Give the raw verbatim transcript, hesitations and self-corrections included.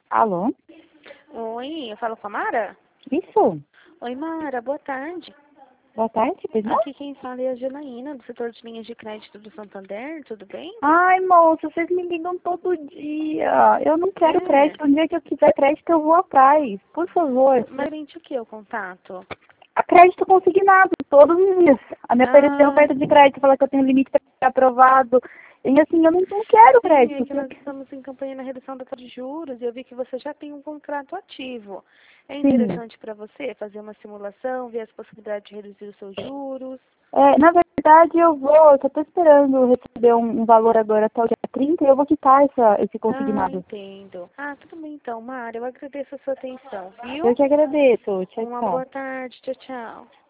Alô? Oi, eu falo com a Mara? Isso? Oi, Mara, boa tarde. Boa tarde, pois não? Aqui quem fala é a Janaína, do setor de linhas de crédito do Santander, tudo bem? Ai, moça, vocês me ligam todo dia. Eu não quero É. crédito. Um dia que eu quiser crédito, eu vou atrás. Por favor. Mas gente, o que é o contato? A crédito consignado, todos os dias. A minha ah. Ah, oferta de crédito fala que eu tenho limite para ser aprovado. E assim, eu não, não quero sim, crédito. é que nós estamos em campanha na redução da taxa de juros e eu vi que você já tem um contrato ativo. É Sim. interessante para você fazer uma simulação, ver as possibilidades de reduzir os seus juros? É, na verdade, eu vou, eu só estou esperando receber um, um valor agora até o dia trinta e eu vou quitar essa, esse consignado. Ah, entendo. Ah, tudo bem então, Mara, eu agradeço a sua atenção, viu? Eu que agradeço. Tchau, Uma tchau. boa tarde, tchau, tchau.